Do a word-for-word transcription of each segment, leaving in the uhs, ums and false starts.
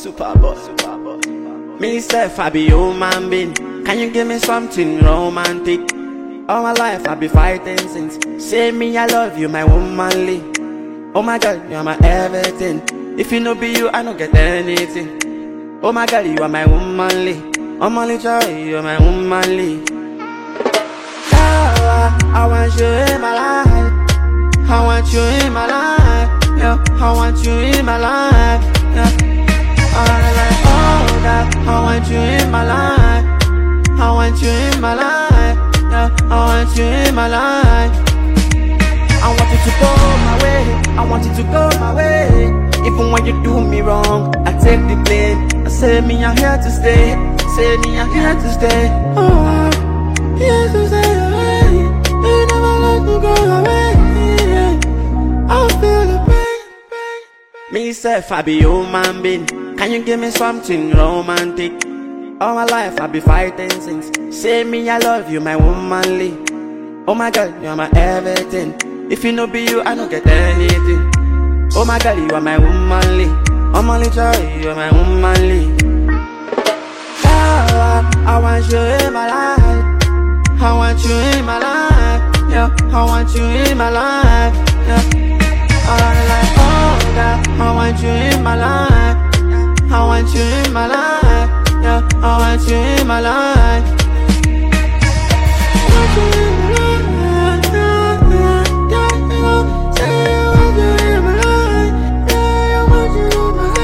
Superboy, Superboy. Me self, I be human being. Can you give me something romantic? All my life I be fighting since. Say me I love you, my womanly. Oh my God, you're my everything. If you no be you, I don't get anything. Oh my God, you are my womanly. I'm only joy, you're my womanly. Ah, I want you in my life. I want you in my life. Yeah, I want you in my life. Yeah. I like, oh God, I want you in my life. I want you in my life. Yeah, I want you in my life. I want you to go my way. I want you to go my way. Even when you do me wrong, I take the blame. I say me I'm here to stay. Say me I'm here to stay. Oh, here to stay away. You never let me go away. I feel the pain. Me self, I be human being. Can you give me something romantic? All my life I be fighting since. Say me I love you, my womanly. Oh my God, you're my everything. If you no be you, I don't get anything. Oh my God, you are my womanly. I'm only joy, you're my womanly. Ah, I want you in my life. I want you in my life. Yeah, I want you in my life. Yeah. I like, oh God, I want you in my life. I want you in my life. Yeah, I want you in my life. I want you in my life. Say I want you in my life. Yeah, I want you in my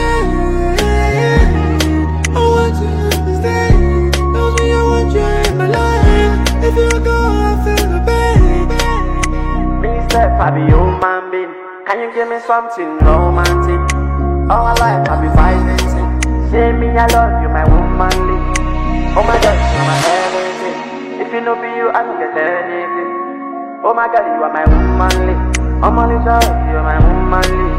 life. I want you to stay. Tell me I want you in my life. If you go, I feel the pain. Me self, I be human being. Can you give me something romantic? All my life I be fighting sin. Say me I love you, my womanly. Oh my God, you're my everything. If you no be you, I don't get anything. Oh my God, you are my womanly. I'm only joy, you're my womanly.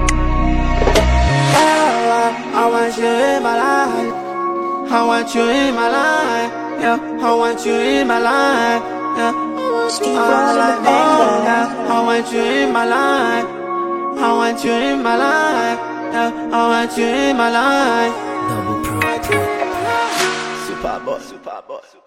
Yeah, I want you in my life. I want you in my life. Yeah, I want you in my life. Yeah, I like, oh God, I want you in my life. I want you in my life. Yeah, I want you in my life. Double Pro. Superboy, Superboy.